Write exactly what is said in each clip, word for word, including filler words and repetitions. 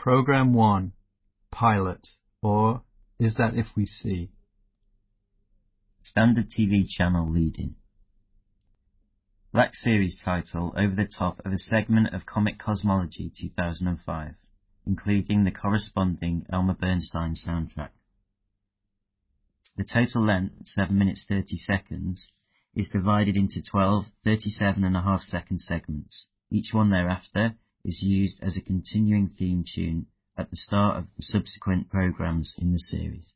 Program one, Pilot, or Is That If We See? Standard T V channel lead-in. Black series title over the top of a segment of Comic Cosmology two thousand five, including the corresponding Elmer Bernstein soundtrack. The total length, seven minutes thirty seconds, is divided into twelve thirty-seven and a half second segments. Each one thereafter is used as a continuing theme tune at the start of the subsequent programs in the series.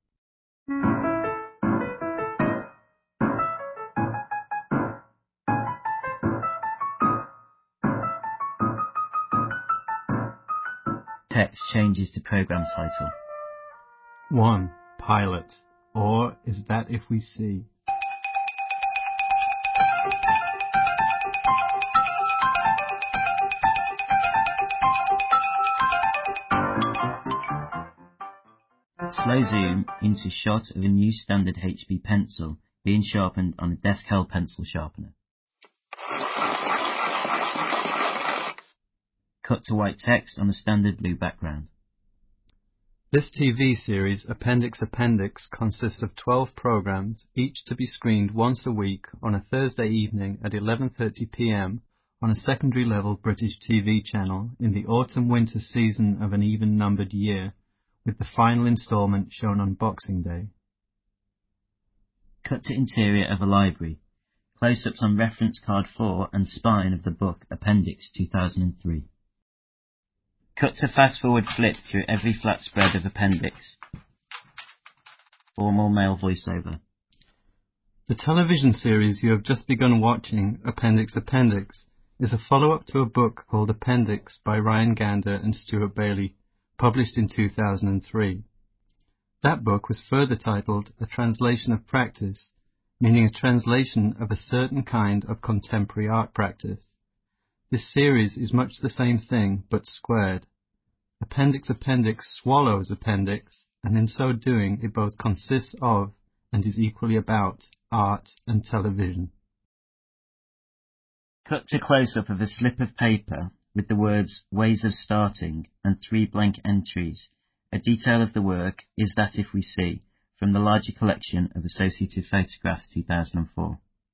Text changes to program title. one. Pilot, or Is That If We See? Slow zoom into shot of a new standard H B pencil being sharpened on a desk-held pencil sharpener. Cut to white text on a standard blue background. This T V series, Appendix Appendix, consists of twelve programs, each to be screened once a week on a Thursday evening at eleven thirty p m on a secondary-level British T V channel in the autumn-winter season of an even-numbered year, with the final instalment shown on Boxing Day. Cut to interior of a library. Close-ups on reference card four and spine of the book Appendix two thousand three. Cut to fast-forward flip through every flat spread of Appendix. Formal male voiceover. The television series you have just begun watching, Appendix Appendix, is a follow-up to a book called Appendix by Ryan Gander and Stuart Bailey, published in two thousand three. That book was further titled A Translation of Practice, meaning a translation of a certain kind of contemporary art practice. This series is much the same thing, but squared. Appendix Appendix swallows Appendix, and in so doing it both consists of and is equally about art and television. Cut to close-up of a slip of paper with the words Ways of Starting and three blank entries, a detail of the work Is That If We See, from the larger collection of Associated Photographs two thousand four.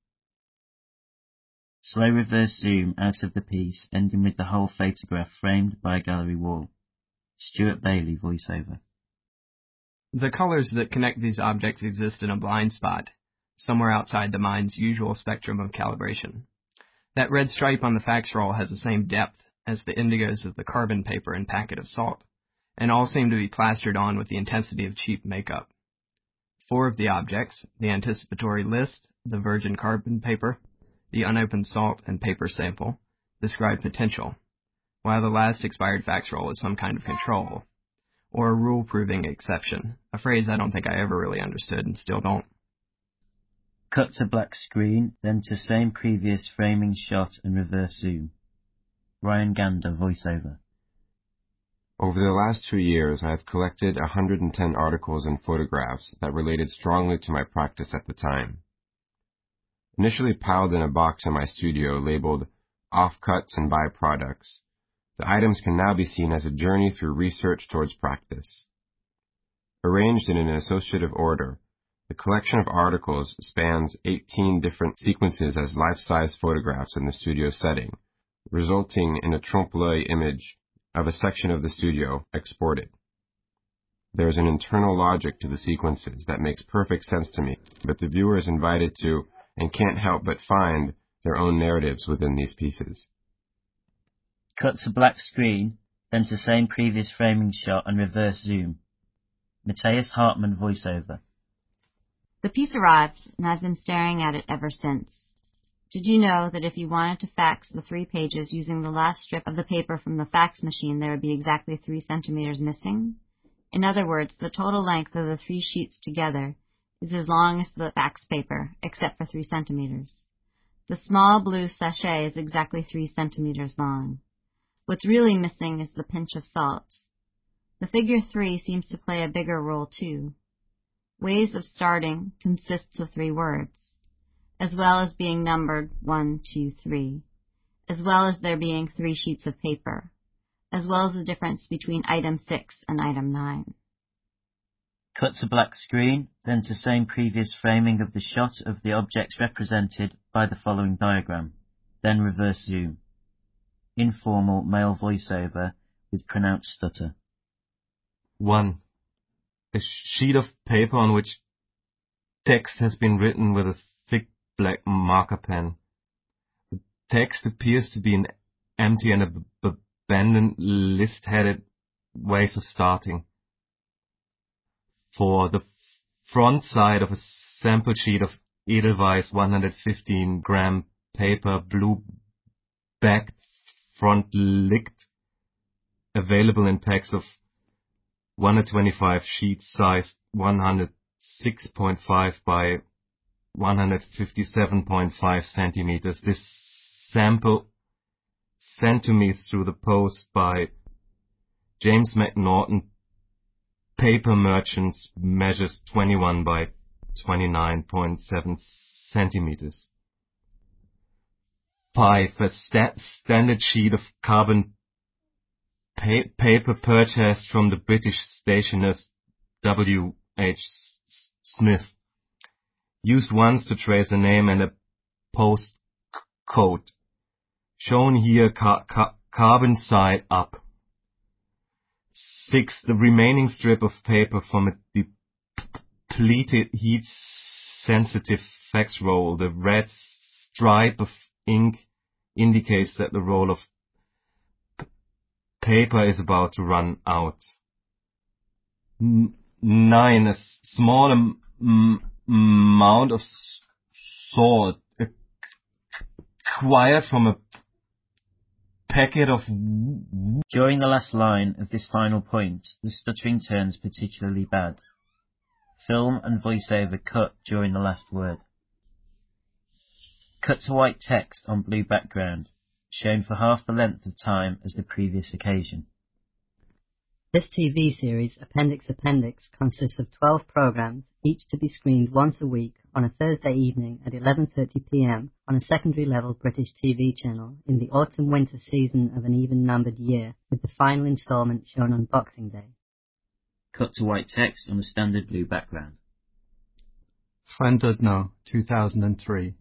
Slow reverse zoom out of the piece, ending with the whole photograph framed by a gallery wall. Stuart Bailey voiceover. The colors that connect these objects exist in a blind spot, somewhere outside the mind's usual spectrum of calibration. That red stripe on the fax roll has the same depth as the indigos of the carbon paper and packet of salt, and all seem to be plastered on with the intensity of cheap makeup. Four of the objects, the anticipatory list, the virgin carbon paper, the unopened salt and paper sample, describe potential, while the last expired fax roll is some kind of control, or a rule-proving exception, a phrase I don't think I ever really understood and still don't. Cut to black screen, then to same previous framing shot and reverse zoom. Ryan Gander voiceover. Over the last two years, I have collected one hundred ten articles and photographs that related strongly to my practice at the time. Initially piled in a box in my studio labeled Offcuts and Byproducts, the items can now be seen as a journey through research towards practice. Arranged in an associative order, the collection of articles spans eighteen different sequences as life-size photographs in the studio setting, resulting in a trompe-l'oeil image of a section of the studio exported. There is an internal logic to the sequences that makes perfect sense to me, but the viewer is invited to and can't help but find their own narratives within these pieces. Cut to black screen, then to same previous framing shot and reverse zoom. Matthias Hartmann voiceover. The piece arrived, and I've been staring at it ever since. Did you know that if you wanted to fax the three pages using the last strip of the paper from the fax machine, there would be exactly three centimeters missing? In other words, the total length of the three sheets together is as long as the fax paper, except for three centimeters. The small blue sachet is exactly three centimeters long. What's really missing is the pinch of salt. The figure three seems to play a bigger role, too. Ways of Starting consists of three words, as well as being numbered one, two, three, as well as there being three sheets of paper, as well as the difference between item six and item nine. Cut to black screen, then to same previous framing of the shot of the objects represented by the following diagram, then reverse zoom. Informal male voiceover with pronounced stutter. one. A sheet of paper on which text has been written with a thick black marker pen. The text appears to be an empty and ab- abandoned list-headed ways of starting. For the front side of a sample sheet of Edelweiss one hundred fifteen gram paper, blue backed front licked, available in packs of one hundred twenty-five sheets sized one hundred six point five by one hundred fifty-seven point five centimeters. This sample sent to me through the post by James McNaughton Paper Merchants measures twenty-one by twenty-nine point seven centimeters. five. A sta- standard sheet of carbon pa- paper purchased from the British stationers W H Smith. Used once to trace a name and a postcode. Shown here car- car- carbon side up. six. The remaining strip of paper from a depleted heat-sensitive fax roll. The red stripe of ink indicates that the roll of p- paper is about to run out. N- nine. A small am- m- amount of s- salt acquired from a packet of... During the last line of this final point, the stuttering turns particularly bad. Film and voiceover cut during the last word. Cut to white text on blue background, shown for half the length of time as the previous occasion. This T V series, Appendix Appendix, consists of twelve programs, each to be screened once a week on a Thursday evening at eleven thirty p m on a secondary-level British T V channel in the autumn-winter season of an even-numbered year, with the final instalment shown on Boxing Day. Cut to white text on a standard blue background. Llandudno, two thousand three.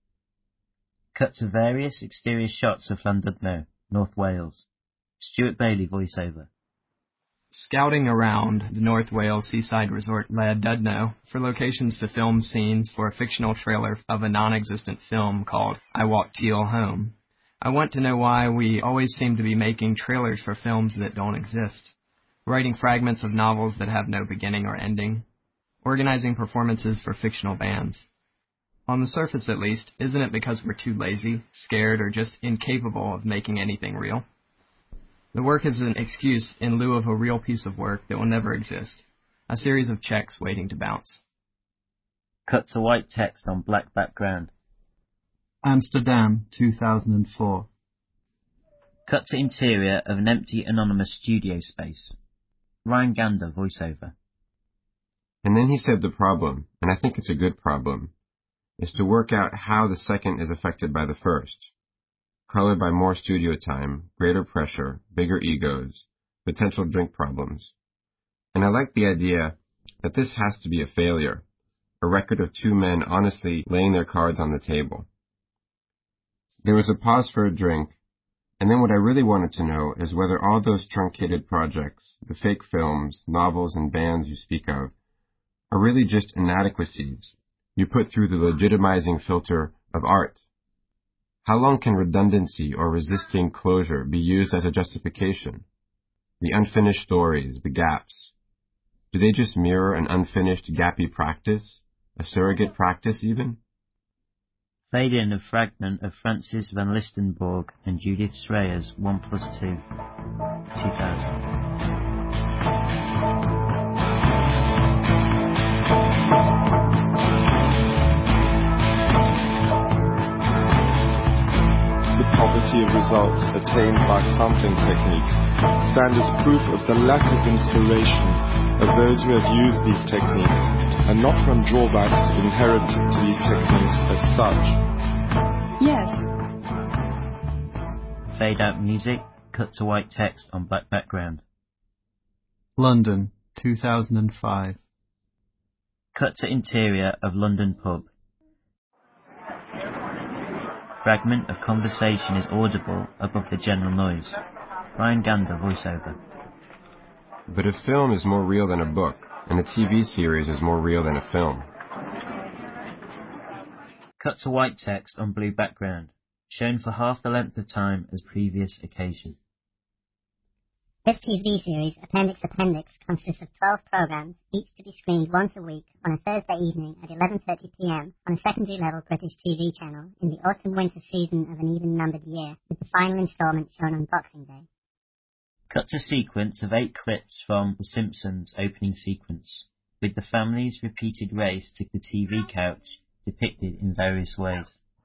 Cut to various exterior shots of Llandudno, North Wales. Stuart Bailey voiceover. Scouting around the North Wales seaside resort Llandudno for locations to film scenes for a fictional trailer of a non-existent film called I Walked Teal Home. I want to know why we always seem to be making trailers for films that don't exist, writing fragments of novels that have no beginning or ending, organizing performances for fictional bands. On the surface, at least, isn't it because we're too lazy, scared, or just incapable of making anything real? The work is an excuse in lieu of a real piece of work that will never exist, a series of checks waiting to bounce. Cut to white text on black background. Amsterdam, two thousand four. Cut to interior of an empty anonymous studio space. Ryan Gander voiceover. And then he said the problem, and I think it's a good problem, is to work out how the second is affected by the first. Colored by more studio time, greater pressure, bigger egos, potential drink problems. And I like the idea that this has to be a failure, a record of two men honestly laying their cards on the table. There was a pause for a drink, and then what I really wanted to know is whether all those truncated projects, the fake films, novels, and bands you speak of, are really just inadequacies you put through the legitimizing filter of art. How long can redundancy or resisting closure be used as a justification? The unfinished stories, the gaps, do they just mirror an unfinished gappy practice? A surrogate practice even? Fade in a fragment of Francis van Listenborg and Judith Schreier's one plus two, two thousand. Poverty of results attained by sampling techniques stand as proof of the lack of inspiration of those who have used these techniques, and not from drawbacks inherent to these techniques as such. Yes. Fade out music, Cut to white text on black background. London, two thousand five. Cut to interior of London pub. Fragment of conversation is audible above the general noise. Ryan Gander voiceover. But a film is more real than a book, and a T V series is more real than a film. Cut to white text on blue background, shown for half the length of time as previous occasion. This T V series, Appendix Appendix, consists of twelve programs, each to be screened once a week on a Thursday evening at eleven thirty p m on a secondary-level British T V channel in the autumn-winter season of an even-numbered year, with the final instalment shown on Boxing Day. Cut to sequence of eight clips from The Simpsons opening sequence, with the family's repeated race to the T V couch depicted in various ways.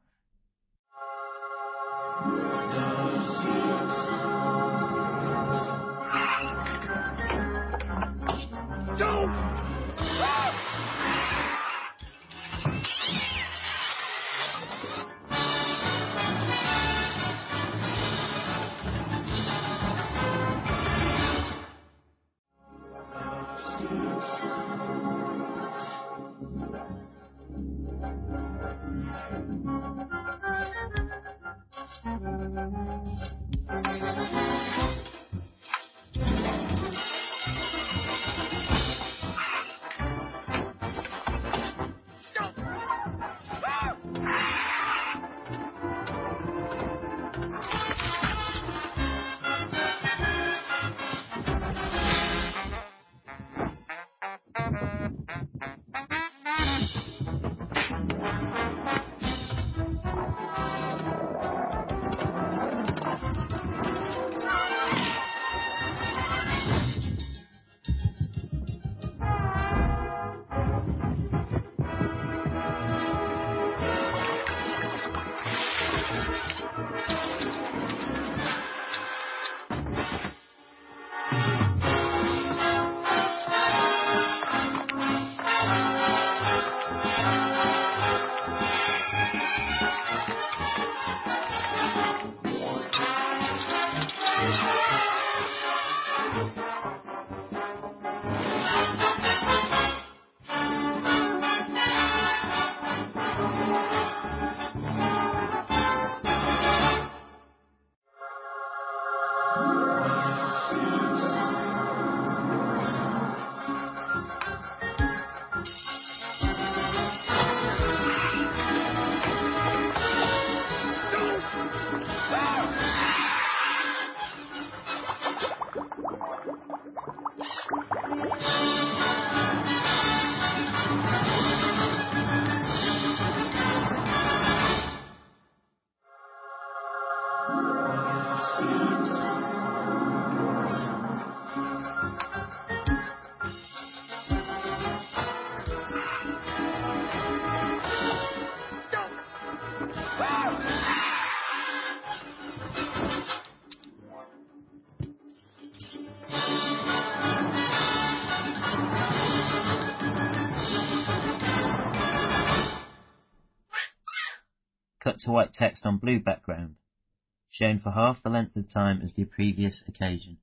Cut to white text on blue background, shown for half the length of time as the previous occasion.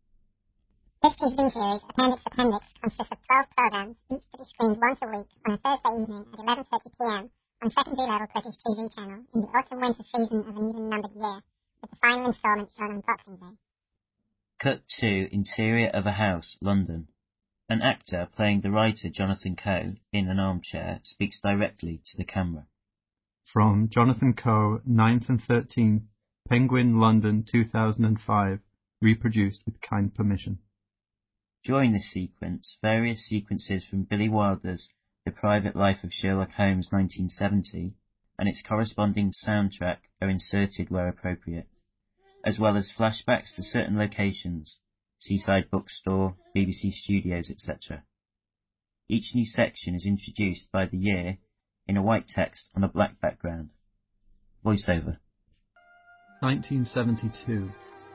This T V series, Appendix Appendix, consists of twelve programs, each to be screened once a week on a Thursday evening at eleven thirty p m on secondary-level British T V channel in the autumn-winter season of an even-numbered year, with the final instalment shown on Boxing Day. Cut to interior of a house, London. An actor playing the writer Jonathan Coe in an armchair speaks directly to the camera. From Jonathan Coe, ninth and thirteenth, Penguin, London, two thousand five, reproduced with kind permission. During this sequence, various sequences from Billy Wilder's The Private Life of Sherlock Holmes nineteen seventy and its corresponding soundtrack are inserted where appropriate, as well as flashbacks to certain locations, Seaside Bookstore, B B C Studios, et cetera. Each new section is introduced by the year in a white text on a black background. Voiceover. nineteen seventy-two.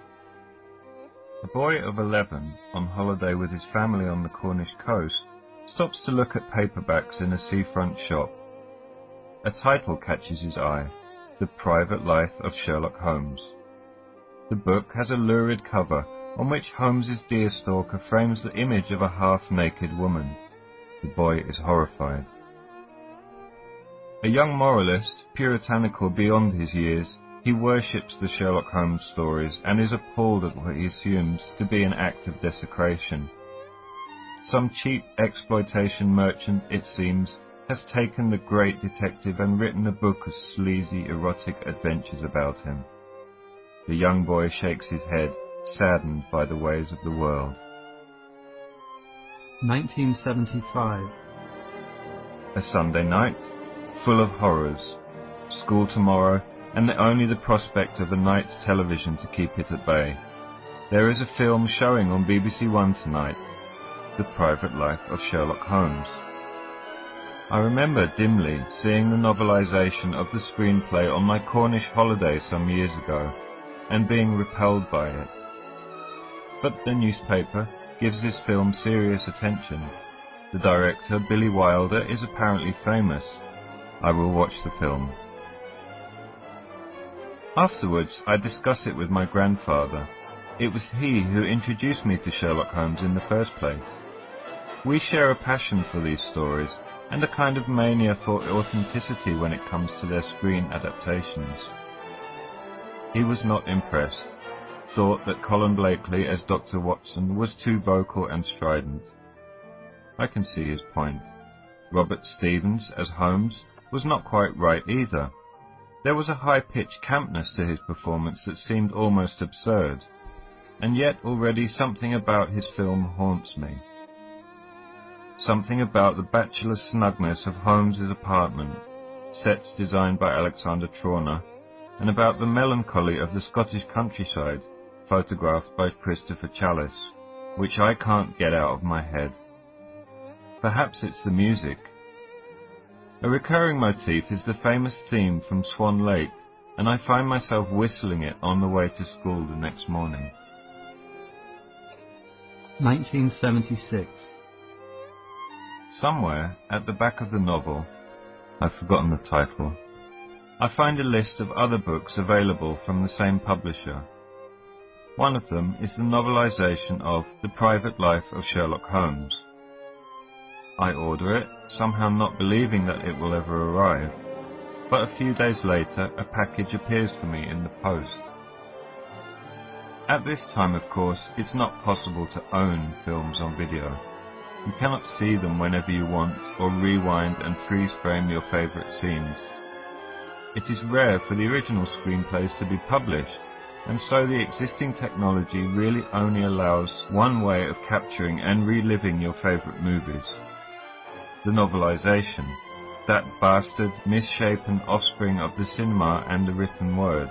A boy of eleven, on holiday with his family on the Cornish coast, stops to look at paperbacks in a seafront shop. A title catches his eye, The Private Life of Sherlock Holmes. The book has a lurid cover on which Holmes's deerstalker frames the image of a half-naked woman. The boy is horrified. A young moralist, puritanical beyond his years, he worships the Sherlock Holmes stories and is appalled at what he assumes to be an act of desecration. Some cheap exploitation merchant, it seems, has taken the great detective and written a book of sleazy, erotic adventures about him. The young boy shakes his head, saddened by the ways of the world. nineteen seventy-five. A Sunday night, full of horrors. School tomorrow, and only the prospect of a night's television to keep it at bay. There is a film showing on B B C One tonight, The Private Life of Sherlock Holmes. I remember dimly seeing the novelisation of the screenplay on my Cornish holiday some years ago, and being repelled by it. But the newspaper gives this film serious attention. The director, Billy Wilder, is apparently famous. I will watch the film. Afterwards, I discuss it with my grandfather. It was he who introduced me to Sherlock Holmes in the first place. We share a passion for these stories, and a kind of mania for authenticity when it comes to their screen adaptations. He was not impressed, thought that Colin Blakely as Doctor Watson was too vocal and strident. I can see his point. Robert Stevens as Holmes was not quite right either. There was a high-pitched campness to his performance that seemed almost absurd, and yet already something about his film haunts me. Something about the bachelor snugness of Holmes's apartment, sets designed by Alexander Trauner, and about the melancholy of the Scottish countryside, photographed by Christopher Chalice, which I can't get out of my head. Perhaps it's the music. A recurring motif is the famous theme from Swan Lake, and I find myself whistling it on the way to school the next morning. nineteen seventy-six. Somewhere at the back of the novel, I've forgotten the title, I find a list of other books available from the same publisher. One of them is the novelisation of The Private Life of Sherlock Holmes. I order it, somehow not believing that it will ever arrive, but a few days later a package appears for me in the post. At this time, of course, it's not possible to own films on video. You cannot see them whenever you want, or rewind and freeze-frame your favourite scenes. It is rare for the original screenplays to be published, and so the existing technology really only allows one way of capturing and reliving your favourite movies. The novelisation, that bastard, misshapen offspring of the cinema and the written word.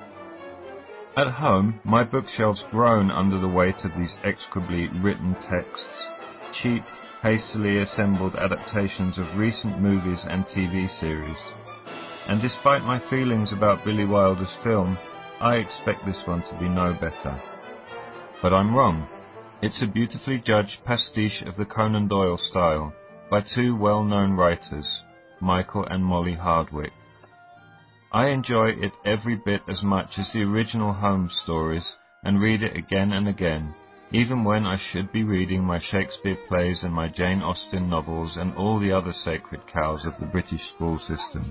At home, my bookshelves groan under the weight of these execrably written texts, cheap, hastily assembled adaptations of recent movies and T V series. And despite my feelings about Billy Wilder's film, I expect this one to be no better. But I'm wrong. It's a beautifully judged pastiche of the Conan Doyle style, by two well-known writers, Michael and Molly Hardwick. I enjoy it every bit as much as the original Holmes stories, and read it again and again, even when I should be reading my Shakespeare plays and my Jane Austen novels and all the other sacred cows of the British school system.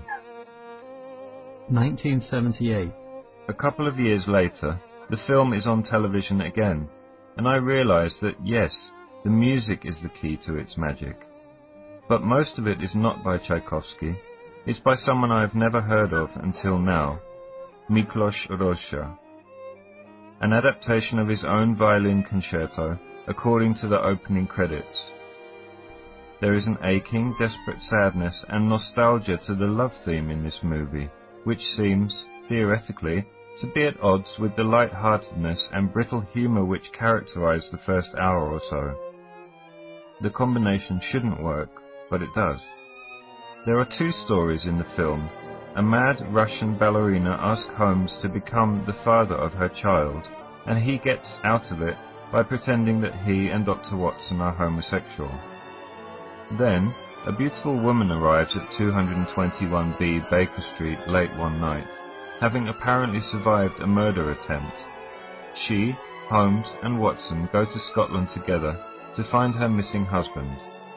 nineteen seventy-eight. A couple of years later, the film is on television again, and I realise that, yes, the music is the key to its magic. But most of it is not by Tchaikovsky. It's by someone I have never heard of until now, Miklos Rozsa. An adaptation of his own violin concerto, according to the opening credits. There is an aching, desperate sadness and nostalgia to the love theme in this movie, which seems, theoretically, to be at odds with the light-heartedness and brittle humour which characterise the first hour or so. The combination shouldn't work, but it does. There are two stories in the film. A mad Russian ballerina asks Holmes to become the father of her child, and he gets out of it by pretending that he and Doctor Watson are homosexual. Then, a beautiful woman arrives at two twenty-one B Baker Street late one night, having apparently survived a murder attempt, she, Holmes, and Watson go to Scotland together to find her missing husband.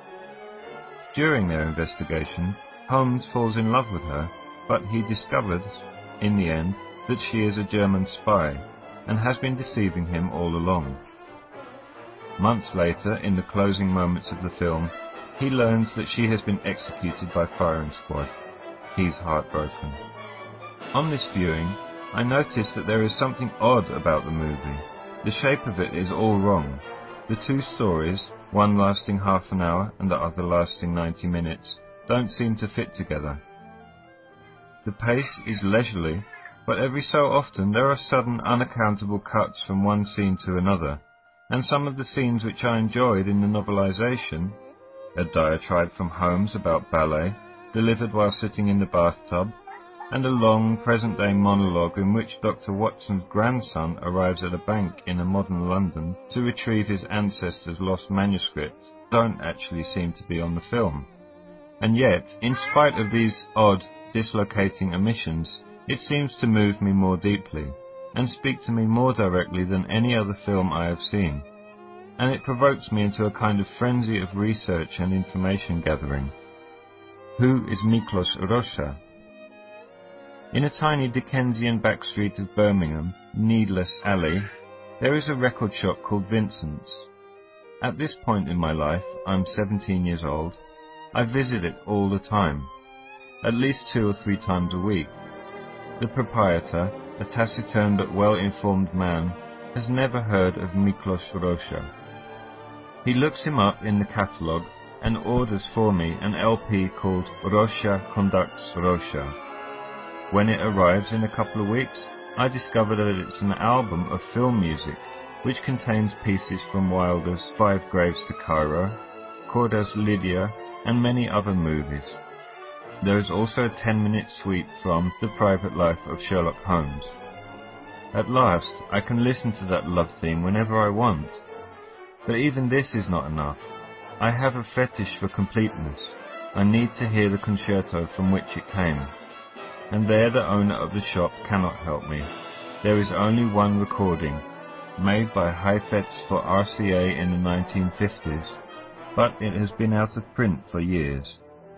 During their investigation, Holmes falls in love with her, but he discovers, in the end, that she is a German spy and has been deceiving him all along. Months later, in the closing moments of the film, he learns that she has been executed by firing squad. He's heartbroken. On this viewing, I noticed that there is something odd about the movie. The shape of it is all wrong. The two stories, one lasting half an hour and the other lasting ninety minutes, don't seem to fit together. The pace is leisurely, but every so often there are sudden unaccountable cuts from one scene to another, and some of the scenes which I enjoyed in the novelization, a diatribe from Holmes about ballet, delivered while sitting in the bathtub, and a long present-day monologue in which Doctor Watson's grandson arrives at a bank in a modern London to retrieve his ancestors' lost manuscript, don't actually seem to be on the film. And yet, in spite of these odd, dislocating omissions, it seems to move me more deeply, and speak to me more directly than any other film I have seen. And it provokes me into a kind of frenzy of research and information gathering. Who is Miklos Rozsa? In a tiny Dickensian back street of Birmingham, Needless Alley, there is a record shop called Vincent's. At this point in my life, I'm seventeen years old, I visit it all the time, at least two or three times a week. The proprietor, a taciturn but well-informed man, has never heard of Miklos Rozsa. He looks him up in the catalogue and orders for me an L P called Rozsa Conducts Rozsa. When it arrives in a couple of weeks, I discover that it's an album of film music, which contains pieces from Wilder's Five Graves to Cairo, Korda's Lydia, and many other movies. There is also a ten-minute suite from The Private Life of Sherlock Holmes. At last, I can listen to that love theme whenever I want. But even this is not enough. I have a fetish for completeness. I need to hear the concerto from which it came. And there the owner of the shop cannot help me. There is only one recording, made by Heifetz for R C A in the nineteen fifties, but it has been out of print for years.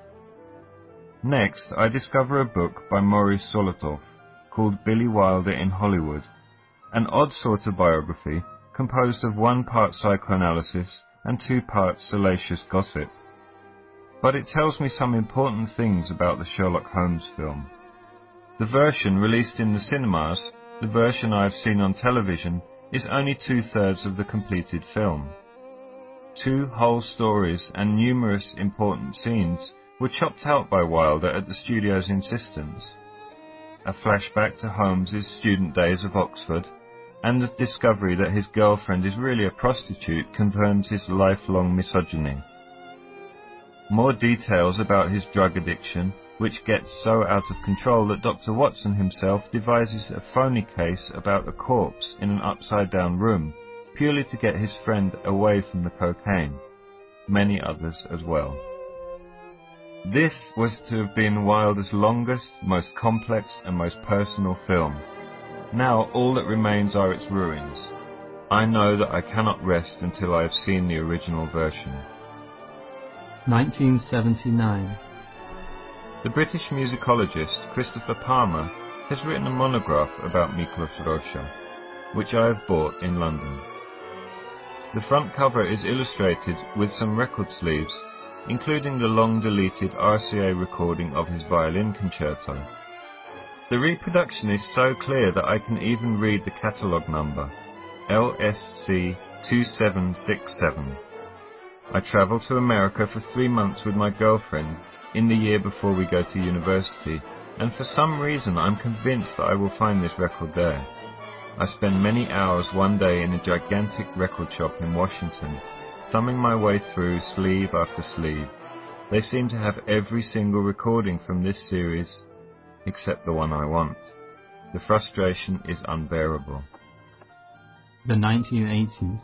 Next, I discover a book by Maurice Solotoff called Billy Wilder in Hollywood, an odd sort of biography composed of one part psychoanalysis and two parts salacious gossip. But it tells me some important things about the Sherlock Holmes film. The version released in the cinemas, the version I have seen on television, is only two-thirds of the completed film. Two whole stories and numerous important scenes were chopped out by Wilder at the studio's insistence. A flashback to Holmes's student days of Oxford, and the discovery that his girlfriend is really a prostitute confirms his lifelong misogyny. More details about his drug addiction, which gets so out of control that Doctor Watson himself devises a phony case about a corpse in an upside-down room, purely to get his friend away from the cocaine. Many others as well. This was to have been Wilder's longest, most complex and most personal film. Now all that remains are its ruins. I know that I cannot rest until I have seen the original version. nineteen seventy-nine. The British musicologist Christopher Palmer has written a monograph about Miklos Rozsa, which I have bought in London. The front cover is illustrated with some record sleeves, including the long-deleted R C A recording of his violin concerto. The reproduction is so clear that I can even read the catalogue number, L S C two seven six seven. I travelled to America for three months with my girlfriend in the year before we go to university, and for some reason I'm convinced that I will find this record there. I spend many hours one day in a gigantic record shop in Washington, thumbing my way through sleeve after sleeve. They seem to have every single recording from this series, except the one I want. The frustration is unbearable. The nineteen eighties.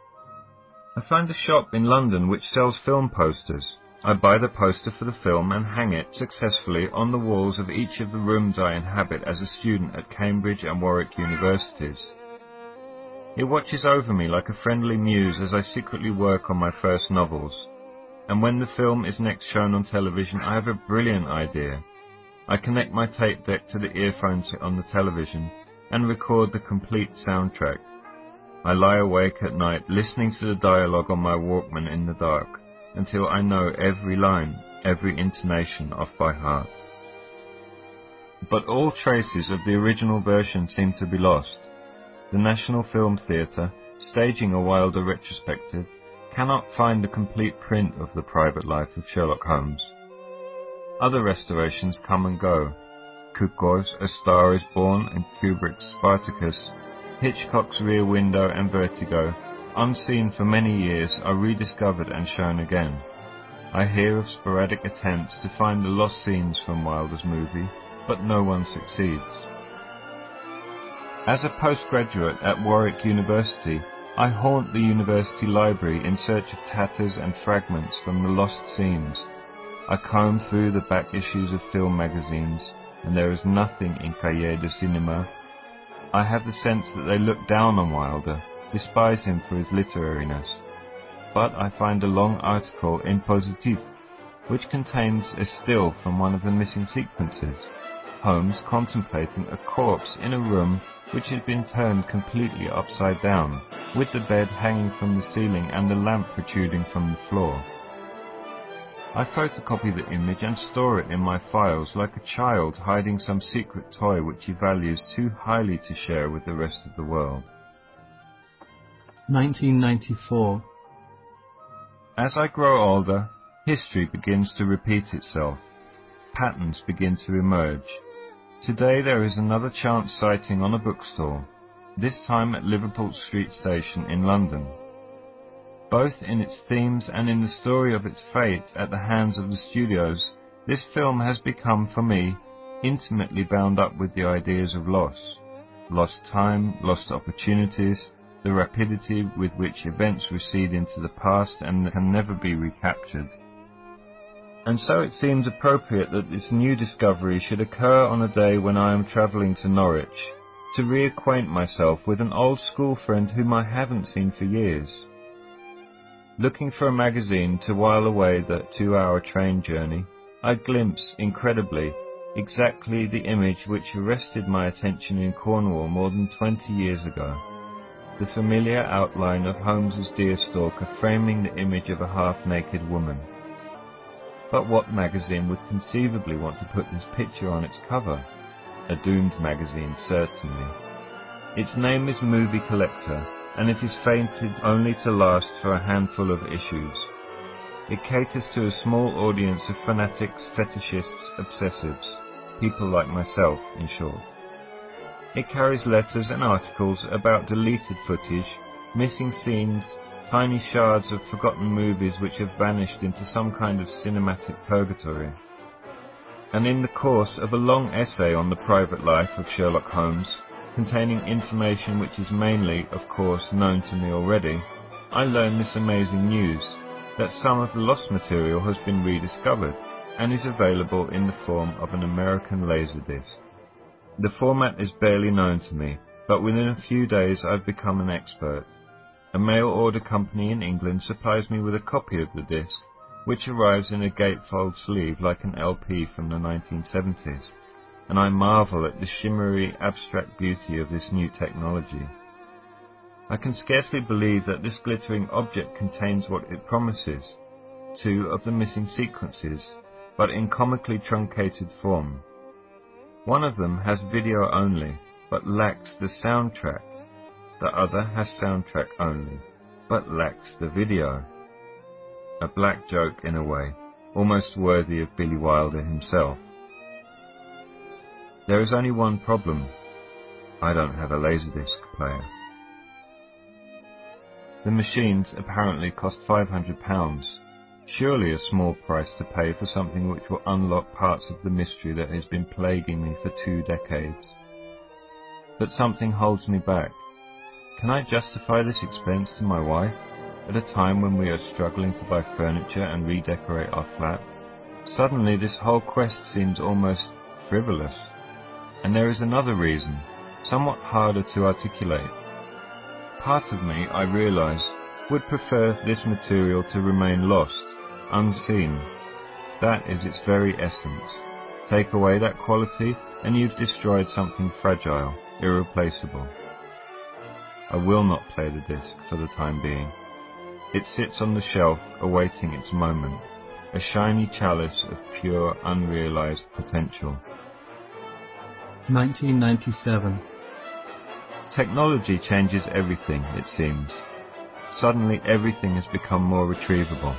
I find a shop in London which sells film posters. I buy the poster for the film and hang it successfully on the walls of each of the rooms I inhabit as a student at Cambridge and Warwick universities. It watches over me like a friendly muse as I secretly work on my first novels. And when the film is next shown on television, I have a brilliant idea. I connect my tape deck to the earphones on the television and record the complete soundtrack. I lie awake at night listening to the dialogue on my Walkman in the dark until I know every line, every intonation off by heart. But all traces of the original version seem to be lost. The National Film Theatre, staging a Wilder retrospective, cannot find a complete print of the private life of Sherlock Holmes. Other restorations come and go. Kukov's A Star is Born and Kubrick's Spartacus, Hitchcock's Rear Window and Vertigo, unseen for many years, are rediscovered and shown again. I hear of sporadic attempts to find the lost scenes from Wilder's movie, but no one succeeds. As a postgraduate at Warwick University, I haunt the university library in search of tatters and fragments from the lost scenes. I comb through the back issues of film magazines, and there is nothing in Cahiers de Cinéma. I have the sense that they look down on Wilder, despise him for his literariness. But I find a long article in Positif, which contains a still from one of the missing sequences. Holmes contemplating a corpse in a room which had been turned completely upside down, with the bed hanging from the ceiling and the lamp protruding from the floor. I photocopy the image and store it in my files like a child hiding some secret toy which he values too highly to share with the rest of the world. nineteen ninety-four. As I grow older, history begins to repeat itself. Patterns begin to emerge. Today there is another chance sighting on a bookstall, this time at Liverpool Street Station in London. Both in its themes and in the story of its fate at the hands of the studios, this film has become, for me, intimately bound up with the ideas of loss. Lost time, lost opportunities, the rapidity with which events recede into the past and can never be recaptured. And so it seems appropriate that this new discovery should occur on a day when I am travelling to Norwich, to reacquaint myself with an old school friend whom I haven't seen for years. Looking for a magazine to while away that two-hour train journey, I glimpse, incredibly, exactly the image which arrested my attention in Cornwall more than twenty years ago. The familiar outline of Holmes's deerstalker framing the image of a half-naked woman. But what magazine would conceivably want to put this picture on its cover? A doomed magazine, certainly. Its name is Movie Collector, and it is fated only to last for a handful of issues. It caters to a small audience of fanatics, fetishists, obsessives, people like myself, in short. It carries letters and articles about deleted footage, missing scenes, tiny shards of forgotten movies which have vanished into some kind of cinematic purgatory. And in the course of a long essay on the private life of Sherlock Holmes, containing information which is mainly, of course, known to me already, I learn this amazing news, that some of the lost material has been rediscovered, and is available in the form of an American Laserdisc. The format is barely known to me, but within a few days I've become an expert. A mail-order company in England supplies me with a copy of the disc, which arrives in a gatefold sleeve like an L P from the nineteen seventies, and I marvel at the shimmery, abstract beauty of this new technology. I can scarcely believe that this glittering object contains what it promises, two of the missing sequences, but in comically truncated form. One of them has video only, but lacks the soundtrack. The other has soundtrack only, but lacks the video. A black joke in a way, almost worthy of Billy Wilder himself. There is only one problem. I don't have a Laserdisc player. The machines apparently cost five hundred pounds. Surely a small price to pay for something which will unlock parts of the mystery that has been plaguing me for two decades. But something holds me back. Can I justify this expense to my wife, at a time when we are struggling to buy furniture and redecorate our flat? Suddenly this whole quest seems almost frivolous. And there is another reason, somewhat harder to articulate. part of me, I realise, would prefer this material to remain lost, unseen. That is its very essence. Take away that quality, and you've destroyed something fragile, irreplaceable. I will not play the disc for the time being. It sits on the shelf, awaiting its moment, a shiny chalice of pure, unrealised potential. nineteen ninety-seven. Technology changes everything, it seems. Suddenly everything has become more retrievable.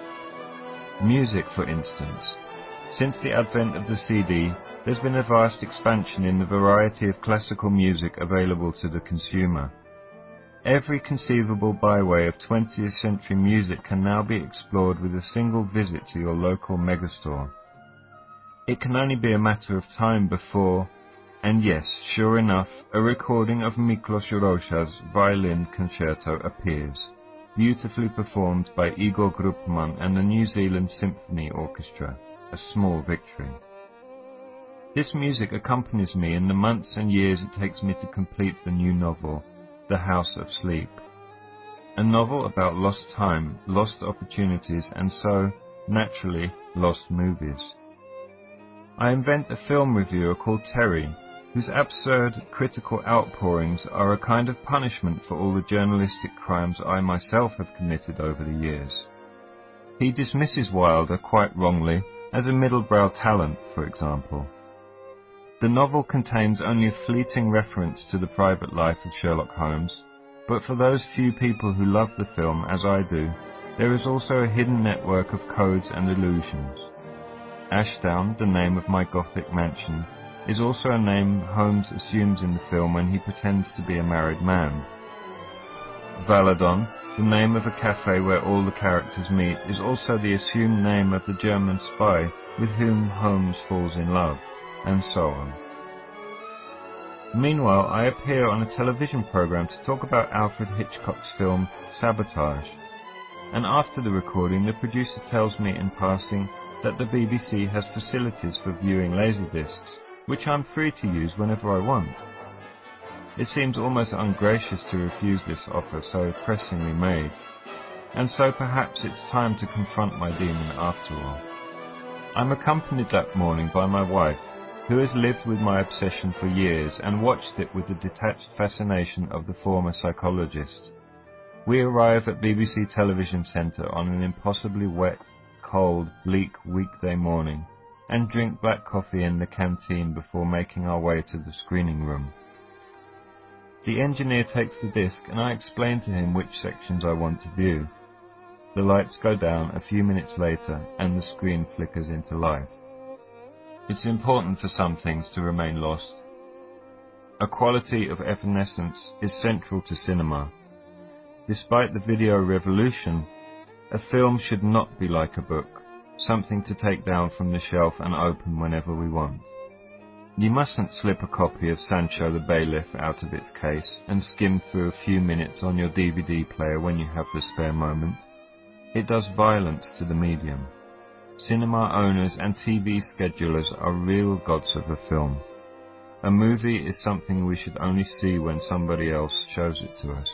Music, for instance. Since the advent of the C D, there's been a vast expansion in the variety of classical music available to the consumer. Every conceivable byway of twentieth century music can now be explored with a single visit to your local megastore. It can only be a matter of time before, and yes, sure enough, a recording of Miklos Rocha's violin concerto appears, beautifully performed by Igor Grupman and the New Zealand Symphony Orchestra, a small victory. This music accompanies me in the months and years it takes me to complete the new novel, The House of Sleep. A novel about lost time, lost opportunities, and so, naturally, lost movies. I invent a film reviewer called Terry, whose absurd critical outpourings are a kind of punishment for all the journalistic crimes I myself have committed over the years. He dismisses Wilder, quite wrongly, as a middlebrow talent, for example. The novel contains only a fleeting reference to the private life of Sherlock Holmes, but for those few people who love the film, as I do, there is also a hidden network of codes and illusions. Ashdown, the name of my Gothic mansion, is also a name Holmes assumes in the film when he pretends to be a married man. Valadon, the name of a cafe where all the characters meet, is also the assumed name of the German spy with whom Holmes falls in love, and so on. Meanwhile, I appear on a television program to talk about Alfred Hitchcock's film Sabotage, and after the recording the producer tells me in passing that the B B C has facilities for viewing laserdiscs, which I'm free to use whenever I want. It seems almost ungracious to refuse this offer so pressingly made, and so perhaps it's time to confront my demon after all. I'm accompanied that morning by my wife, who has lived with my obsession for years and watched it with the detached fascination of the former psychologist. We arrive at B B C Television Centre on an impossibly wet, cold, bleak weekday morning, and drink black coffee in the canteen before making our way to the screening room. The engineer takes the disc and I explain to him which sections I want to view. The lights go down a few minutes later and the screen flickers into life. It's important for some things to remain lost. A quality of evanescence is central to cinema. Despite the video revolution, a film should not be like a book, something to take down from the shelf and open whenever we want. You mustn't slip a copy of Sancho the Bailiff out of its case and skim through a few minutes on your D V D player when you have the spare moment. It does violence to the medium. Cinema owners and T V schedulers are real gods of the film. A movie is something we should only see when somebody else shows it to us.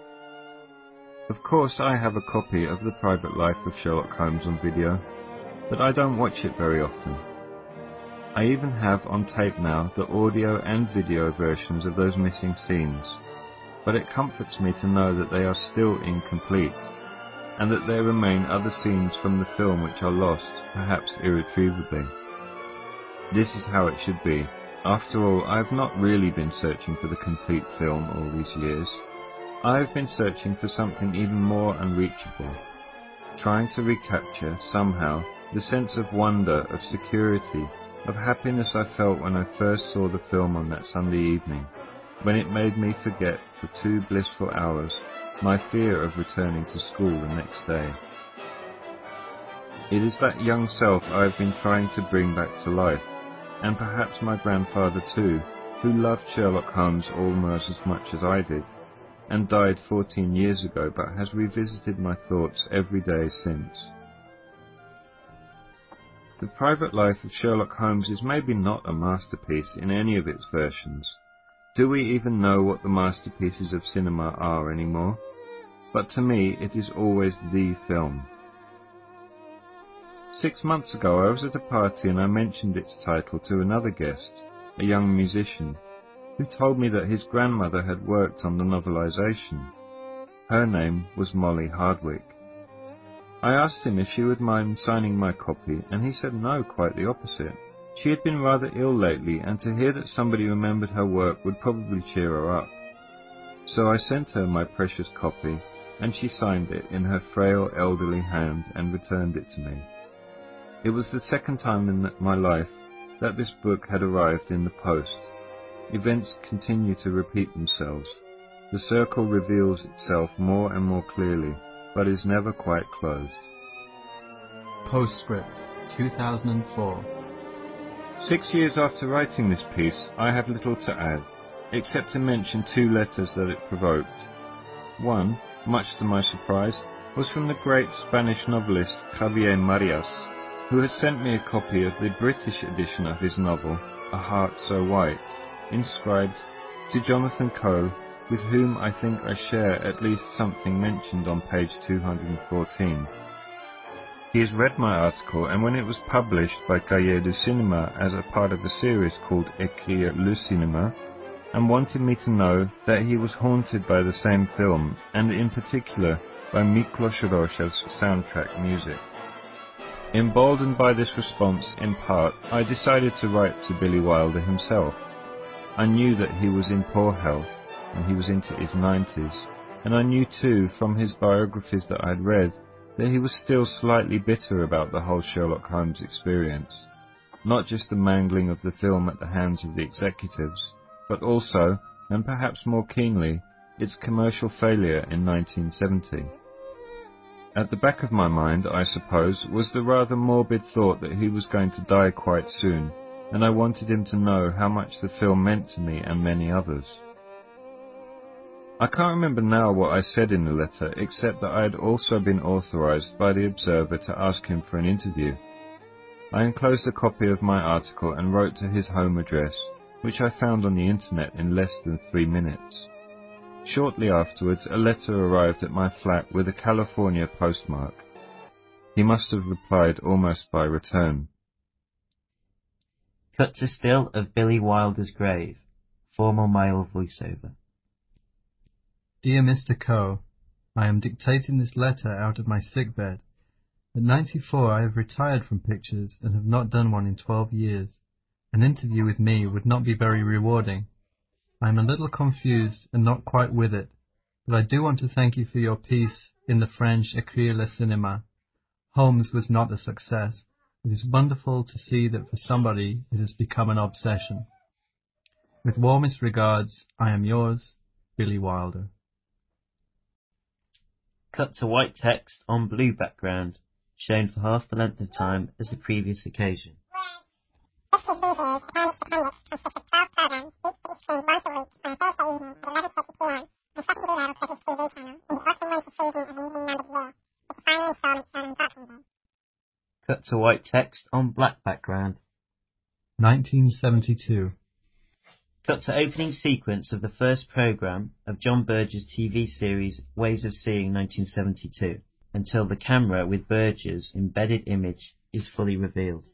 Of course, I have a copy of The Private Life of Sherlock Holmes on video, but I don't watch it very often. I even have on tape now the audio and video versions of those missing scenes, but it comforts me to know that they are still incomplete, and that there remain other scenes from the film which are lost, perhaps irretrievably. This is how it should be. After all, I have not really been searching for the complete film all these years. I have been searching for something even more unreachable, trying to recapture, somehow, the sense of wonder, of security, of happiness I felt when I first saw the film on that Sunday evening, when it made me forget for two blissful hours my fear of returning to school the next day. It is that young self I have been trying to bring back to life, and perhaps my grandfather too, who loved Sherlock Holmes almost as much as I did, and died fourteen years ago, but has revisited my thoughts every day since. The Private Life of Sherlock Holmes is maybe not a masterpiece in any of its versions, Do we even know what the masterpieces of cinema are anymore? But to me, it is always the film. Six months ago I was at a party and I mentioned its title to another guest, a young musician, who told me that his grandmother had worked on the novelization. Her name was Molly Hardwick. I asked him if she would mind signing my copy, and he said no, quite the opposite. She had been rather ill lately, and to hear that somebody remembered her work would probably cheer her up. So I sent her my precious copy, and she signed it in her frail elderly hand and returned it to me. It was the second time in my life that this book had arrived in the post. Events continue to repeat themselves. The circle reveals itself more and more clearly, but is never quite closed. Postscript, two thousand four. Six years after writing this piece, I have little to add, except to mention two letters that it provoked. One, much to my surprise, was from the great Spanish novelist Javier Marias, who has sent me a copy of the British edition of his novel, A Heart So White, inscribed, "To Jonathan Coe, with whom I think I share at least something mentioned on page two hundred fourteen. He has read my article, and when it was published by Cahiers du Cinéma as a part of a series called Écrire le cinéma, and wanted me to know that he was haunted by the same film, and in particular by Miklos Rozsa's soundtrack music. Emboldened by this response, in part, I decided to write to Billy Wilder himself. I knew that he was in poor health, and he was into his nineties, and I knew too, from his biographies that I had read, that he was still slightly bitter about the whole Sherlock Holmes experience. Not just the mangling of the film at the hands of the executives, but also, and perhaps more keenly, its commercial failure in nineteen seventy. At the back of my mind, I suppose, was the rather morbid thought that he was going to die quite soon, and I wanted him to know how much the film meant to me and many others. I can't remember now what I said in the letter, except that I had also been authorized by the Observer to ask him for an interview. I enclosed a copy of my article and wrote to his home address, which I found on the internet in less than three minutes. Shortly afterwards, a letter arrived at my flat with a California postmark. He must have replied almost by return. Cut to still of Billy Wilder's grave. Formal male voiceover. Dear Mister Coe, I am dictating this letter out of my sickbed. At ninety-four I have retired from pictures and have not done one in twelve years. An interview with me would not be very rewarding. I am a little confused and not quite with it, but I do want to thank you for your piece in the French Écrire le cinéma. Holmes was not a success. It is wonderful to see that for somebody it has become an obsession. With warmest regards, I am yours, Billy Wilder. Cut to white text on blue background, shown for half the length of time as the previous occasion. Cut to white text on black background. nineteen seventy-two. Cut to opening sequence of the first programme of John Burge's T V series Ways of Seeing nineteen seventy-two, until the camera with Burge's embedded image is fully revealed.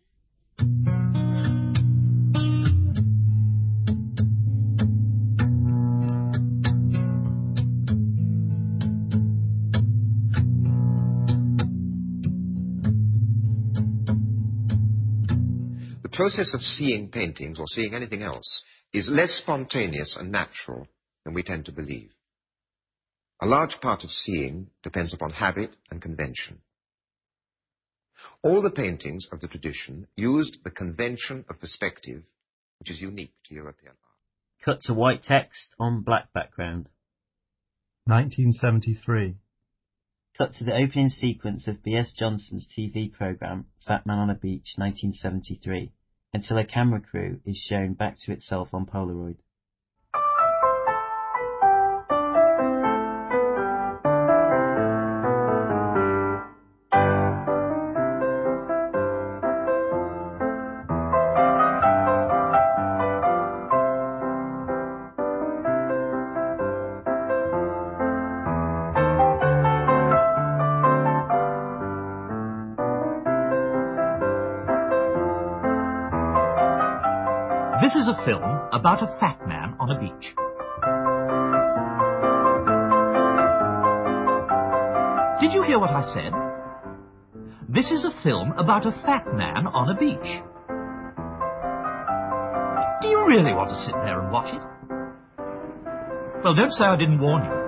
The process of seeing paintings or seeing anything else is less spontaneous and natural than we tend to believe. A large part of seeing depends upon habit and convention. All the paintings of the tradition used the convention of perspective, which is unique to European art. Cut to white text on black background. nineteen seventy-three. Cut to the opening sequence of B S Johnson's T V programme Fat Man on a Beach nineteen seventy-three, until a camera crew is shown back to itself on Polaroid. film about a fat man on a beach. Did you hear what I said? This is a film about a fat man on a beach. Do you really want to sit there and watch it? Well, don't say I didn't warn you.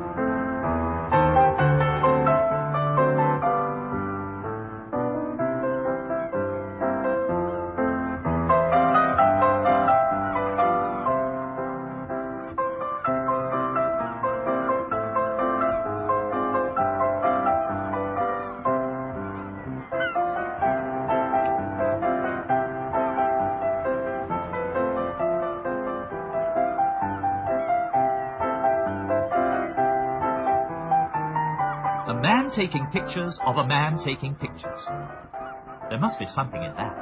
A man taking pictures of a man taking pictures. There must be something in that.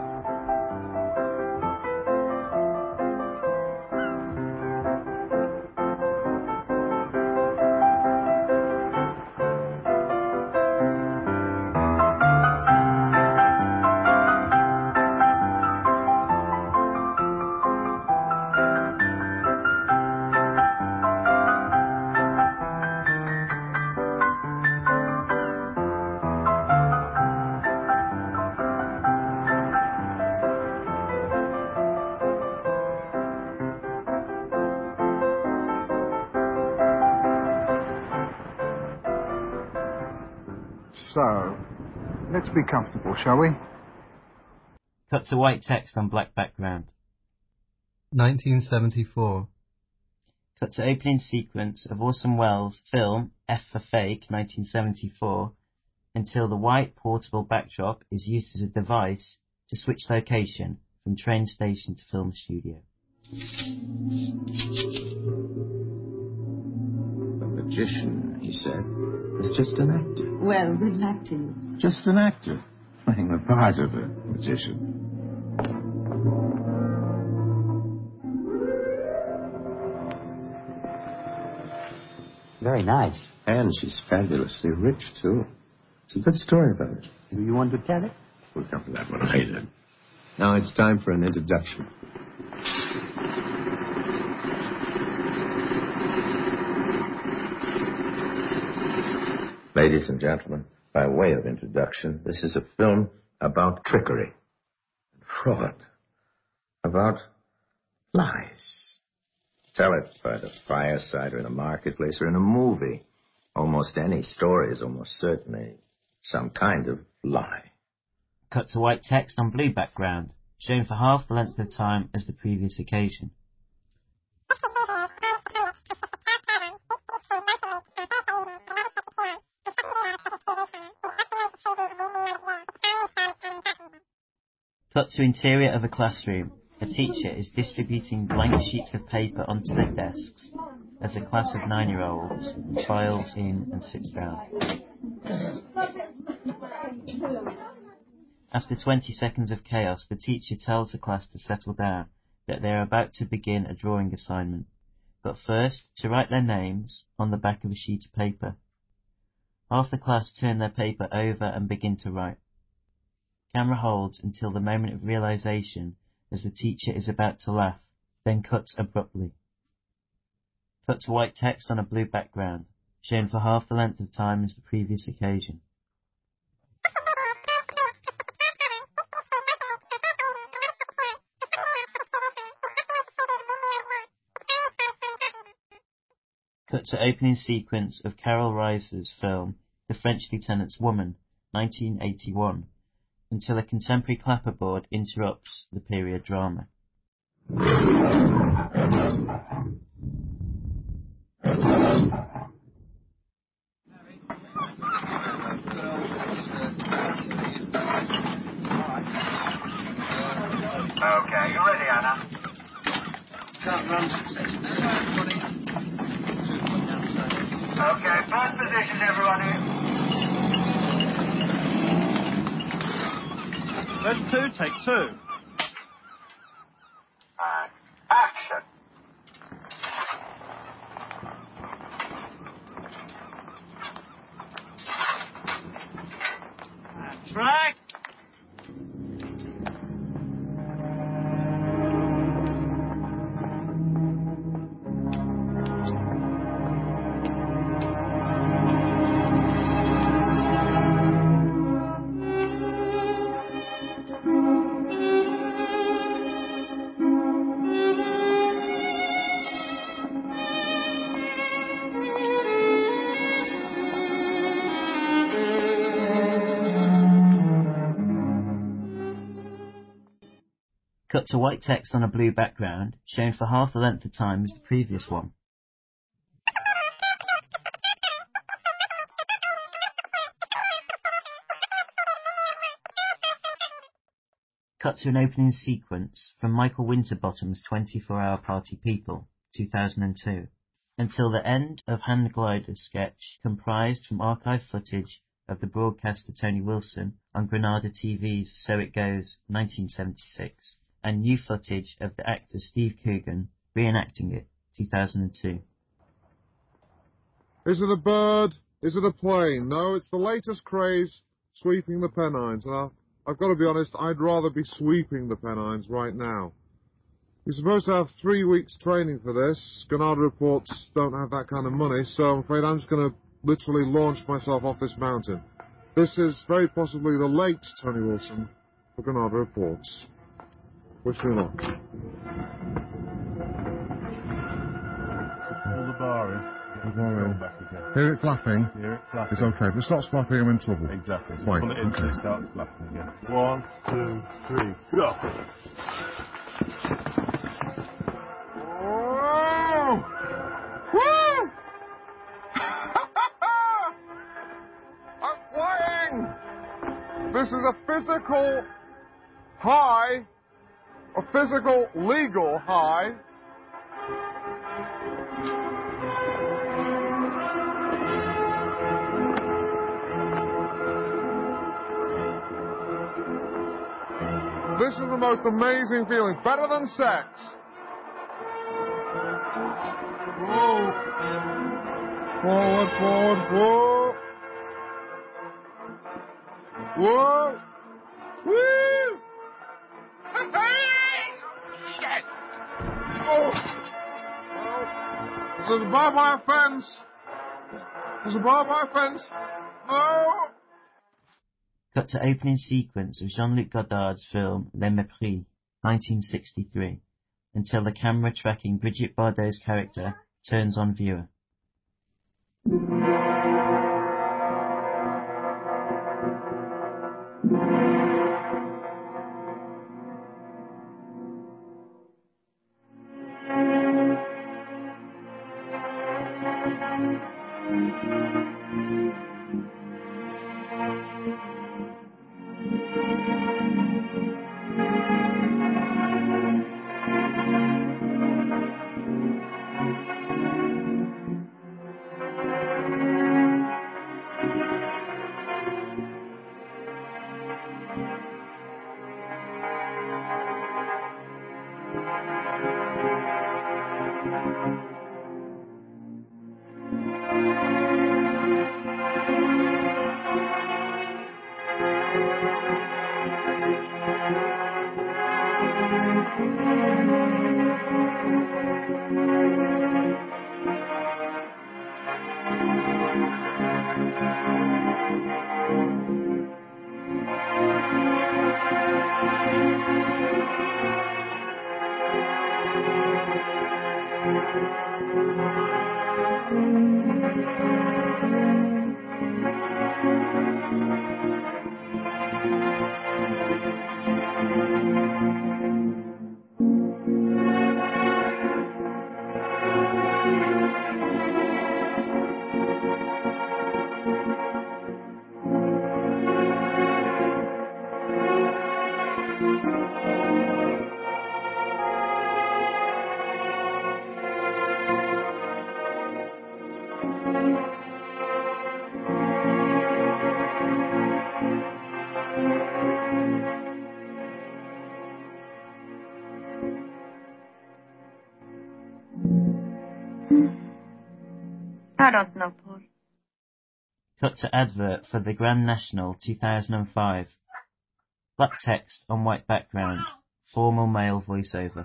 So, let's be comfortable, shall we? Cut to white text on black background. nineteen seventy-four. Cut to opening sequence of Orson Welles' film F for Fake, nineteen seventy-four, until the white portable backdrop is used as a device to switch location from train station to film studio. The magician, he said, is just an actor. Well, good luck to you. Just an actor, playing the part of a magician. Very nice. And she's fabulously rich, too. It's a good story about it. Do you want to tell it? We'll come to that one later. Now it's time for an introduction. Ladies and gentlemen, by way of introduction, this is a film about trickery and fraud, about lies. Tell it by the fireside or in a marketplace or in a movie. Almost any story is almost certainly some kind of lie. Cut to white text on blue background, shown for half the length of time as the previous occasion. Cut to interior of a classroom. A teacher is distributing blank sheets of paper onto their desks as a class of nine-year-olds files in and sits down. After twenty seconds of chaos, the teacher tells the class to settle down, that they are about to begin a drawing assignment, but first to write their names on the back of a sheet of paper. Half the class turn their paper over and begin to write. Camera holds until the moment of realization as the teacher is about to laugh, then cuts abruptly. Cut to white text on a blue background, shown for half the length of time as the previous occasion. Cut to opening sequence of Carol Reiser's film The French Lieutenant's Woman, nineteen eighty-one, until a contemporary clapperboard interrupts the period drama. Okay, you ready, Anna? Can't run succession. Okay, first position, everybody. Red two, take two. And action. And track. Cut to white text on a blue background, shown for half the length of time as the previous one. Cut to an opening sequence from Michael Winterbottom's twenty-four hour Party People, two thousand two, until the end of Hand Glider sketch comprised from archive footage of the broadcaster Tony Wilson on Granada T V's So It Goes, nineteen seventy-six, and new footage of the actor Steve Coogan reenacting it, two thousand two. Is it a bird? Is it a plane? No, it's the latest craze, sweeping the Pennines. And I've, I've got to be honest, I'd rather be sweeping the Pennines right now. You're supposed to have three weeks training for this. Granada Reports don't have that kind of money, so I'm afraid I'm just going to literally launch myself off this mountain. This is very possibly the late Tony Wilson for Granada Reports. Wish me luck. Pull the bar in. Go back again. Hear it flapping? Hear it flapping. It's okay. If it stops flapping, I'm in trouble. Exactly. Right. Pull it in so it starts flapping again. One, two, three, go! Whoa! Woo! I'm flying! This is a physical high, a physical, legal high. This is the most amazing feeling, better than sex. Whoa. Forward, forward, whoa. Whoa. Woo. Shit. Oh. There's a barbed wire fence. There's a barbed wire fence. No. Cut to opening sequence of Jean-Luc Godard's film Le Mépris, nineteen sixty-three, until the camera tracking Brigitte Bardot's character turns on viewer. I don't know, Paul. Cut to advert for the Grand National two thousand five. Black text on white background. Formal male voiceover.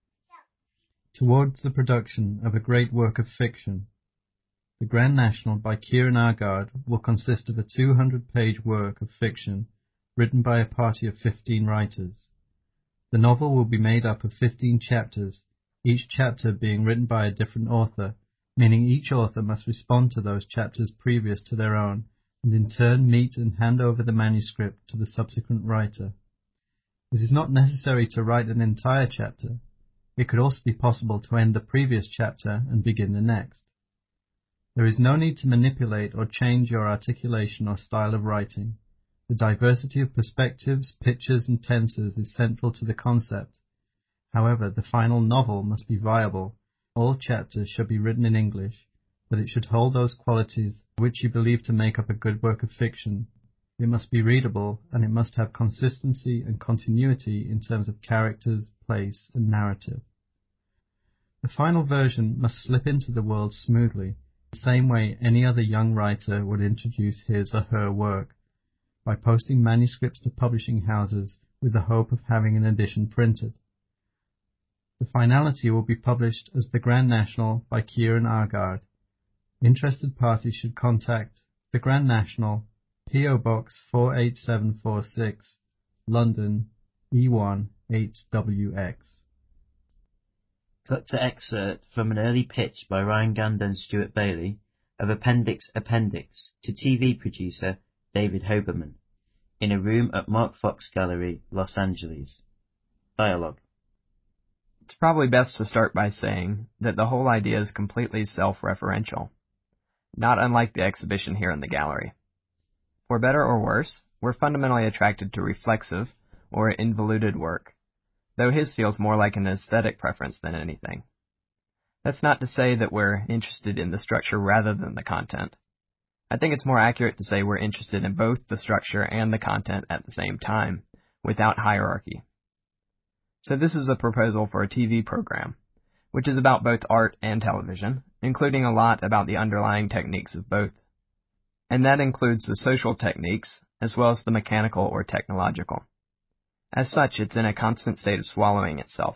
Towards the production of a great work of fiction, the Grand National by Kieran Agard will consist of a two hundred page work of fiction written by a party of fifteen writers. The novel will be made up of fifteen chapters, each chapter being written by a different author, meaning each author must respond to those chapters previous to their own, and in turn meet and hand over the manuscript to the subsequent writer. It is not necessary to write an entire chapter. It could also be possible to end the previous chapter and begin the next. There is no need to manipulate or change your articulation or style of writing. The diversity of perspectives, pictures, and tenses is central to the concept. However, the final novel must be viable. All chapters should be written in English, that it should hold those qualities which you believe to make up a good work of fiction. It must be readable, and it must have consistency and continuity in terms of characters, place, and narrative. The final version must slip into the world smoothly, the same way any other young writer would introduce his or her work, by posting manuscripts to publishing houses with the hope of having an edition printed. The finality will be published as The Grand National by Kieran Agard. Interested parties should contact The Grand National, P O Box four eight seven four six, London, E one eight W X. Cut to excerpt from an early pitch by Ryan Gander and Stuart Bailey of Appendix Appendix to T V producer David Hoberman in a room at Mark Fox Gallery, Los Angeles. Dialogue. It's probably best to start by saying that the whole idea is completely self-referential, not unlike the exhibition here in the gallery. For better or worse, we're fundamentally attracted to reflexive or involuted work, though his feels more like an aesthetic preference than anything. That's not to say that we're interested in the structure rather than the content. I think it's more accurate to say we're interested in both the structure and the content at the same time, without hierarchy. So this is a proposal for a T V program, which is about both art and television, including a lot about the underlying techniques of both. And that includes the social techniques, as well as the mechanical or technological. As such, it's in a constant state of swallowing itself.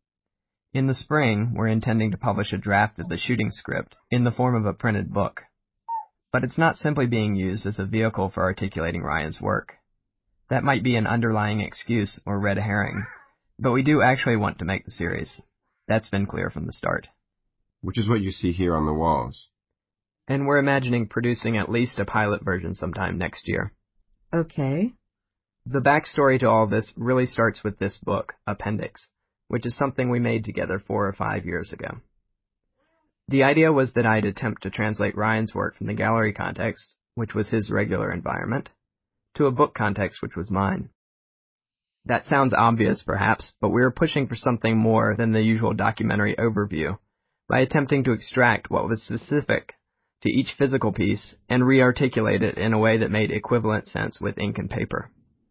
In the spring, we're intending to publish a draft of the shooting script in the form of a printed book. But it's not simply being used as a vehicle for articulating Ryan's work. That might be an underlying excuse or red herring, but we do actually want to make the series. That's been clear from the start. Which is what you see here on the walls. And we're imagining producing at least a pilot version sometime next year. Okay. The backstory to all this really starts with this book, Appendix, which is something we made together four or five years ago. The idea was that I'd attempt to translate Ryan's work from the gallery context, which was his regular environment, to a book context, which was mine. That sounds obvious, perhaps, but we were pushing for something more than the usual documentary overview by attempting to extract what was specific to each physical piece and re-articulate it in a way that made equivalent sense with ink and paper.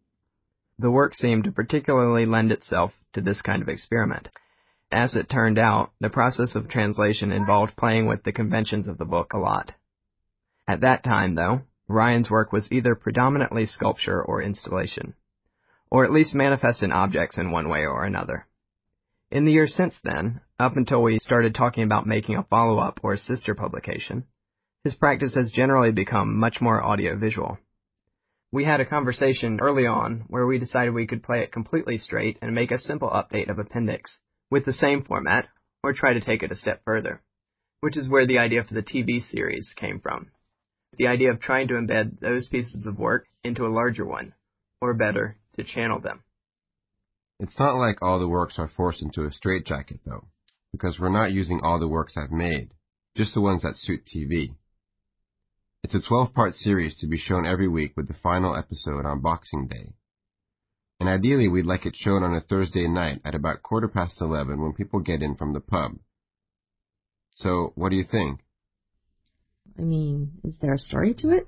The work seemed to particularly lend itself to this kind of experiment. As it turned out, the process of translation involved playing with the conventions of the book a lot. At that time, though, Ryan's work was either predominantly sculpture or installation, or at least manifest in objects in one way or another. In the years since then, up until we started talking about making a follow-up or sister publication, his practice has generally become much more audiovisual. We had a conversation early on where we decided we could play it completely straight and make a simple update of Appendix with the same format, or try to take it a step further, which is where the idea for the T V series came from. The idea of trying to embed those pieces of work into a larger one, or better, to channel them. It's not like all the works are forced into a straitjacket, though, because we're not using all the works I've made, just the ones that suit T V. It's a twelve-part series to be shown every week with the final episode on Boxing Day. And ideally, we'd like it shown on a Thursday night at about quarter past eleven when people get in from the pub. So, what do you think? I mean, is there a story to it?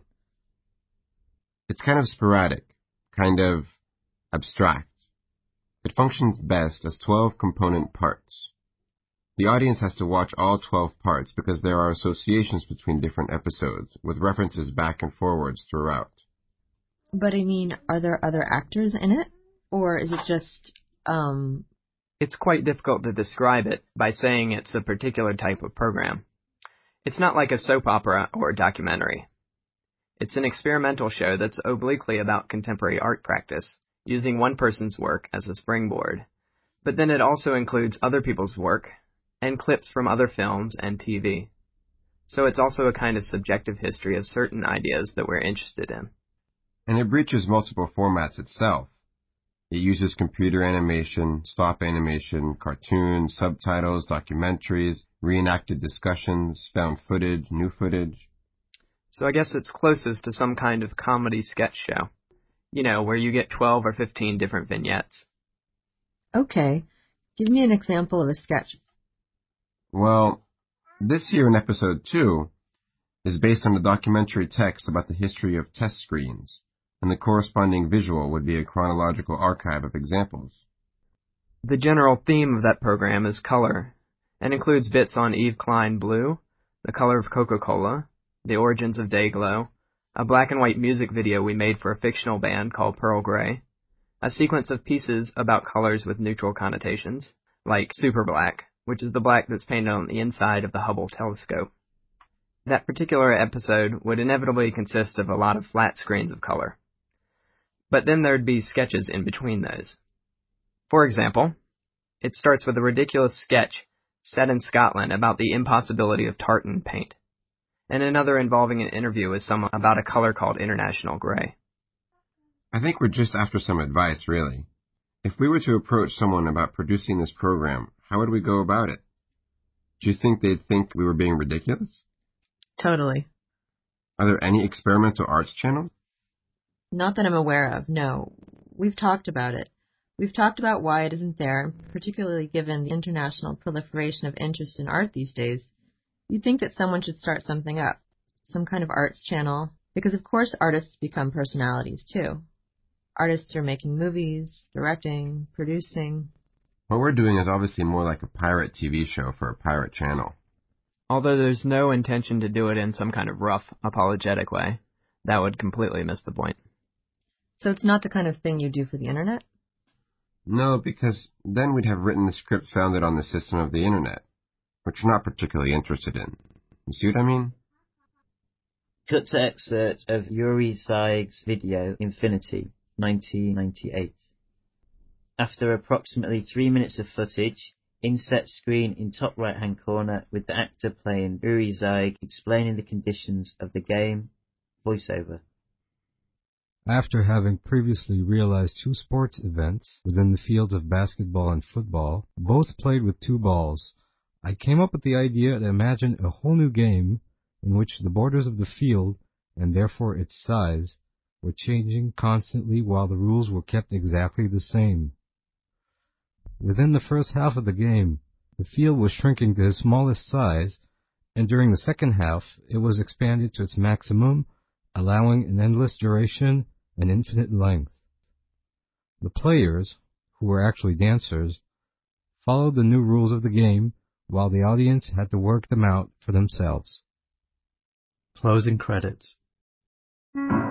It's kind of sporadic, kind of abstract. It functions best as twelve component parts. The audience has to watch all twelve parts because there are associations between different episodes, with references back and forwards throughout. But I mean, are there other actors in it? Or is it just, um... It's quite difficult to describe it by saying it's a particular type of program. It's not like a soap opera or a documentary. It's an experimental show that's obliquely about contemporary art practice, using one person's work as a springboard. But then it also includes other people's work, and clips from other films and T V. So it's also a kind of subjective history of certain ideas that we're interested in. And it breaches multiple formats itself. It uses computer animation, stop animation, cartoons, subtitles, documentaries, reenacted discussions, found footage, new footage. So I guess it's closest to some kind of comedy sketch show. You know, where you get twelve or fifteen different vignettes. Okay. Give me an example of a sketch. Well, this here in episode two is based on a documentary text about the history of test screens, and the corresponding visual would be a chronological archive of examples. The general theme of that program is color, and includes bits on Yves Klein Blue, the color of Coca-Cola, the origins of Dayglow, a black and white music video we made for a fictional band called Pearl Grey, a sequence of pieces about colors with neutral connotations, like Super Black, which is the black that's painted on the inside of the Hubble telescope. That particular episode would inevitably consist of a lot of flat screens of color. But then there'd be sketches in between those. For example, it starts with a ridiculous sketch set in Scotland about the impossibility of tartan paint, and another involving an interview with someone about a color called International Gray. I think we're just after some advice, really. If we were to approach someone about producing this program, how would we go about it? Do you think they'd think we were being ridiculous? Totally. Are there any experimental arts channels? Not that I'm aware of, no. We've talked about it. We've talked about why it isn't there, particularly given the international proliferation of interest in art these days. You'd think that someone should start something up, some kind of arts channel, because of course artists become personalities too. Artists are making movies, directing, producing. What we're doing is obviously more like a pirate T V show for a pirate channel. Although there's no intention to do it in some kind of rough, apologetic way. That would completely miss the point. So it's not the kind of thing you do for the internet? No, because then we'd have written the script founded on the system of the internet, which we're not particularly interested in. You see what I mean? Cut to excerpt of Yuri Zeig's video Infinity, nineteen ninety-eight. After approximately three minutes of footage, inset screen in top right hand corner with the actor playing Yuri Zeig explaining the conditions of the game, voiceover. After having previously realized two sports events within the fields of basketball and football, both played with two balls, I came up with the idea to imagine a whole new game in which the borders of the field, and therefore its size, were changing constantly while the rules were kept exactly the same. Within the first half of the game, the field was shrinking to its smallest size, and during the second half, it was expanded to its maximum, allowing an endless duration and infinite length. The players, who were actually dancers, followed the new rules of the game, while the audience had to work them out for themselves. Closing credits.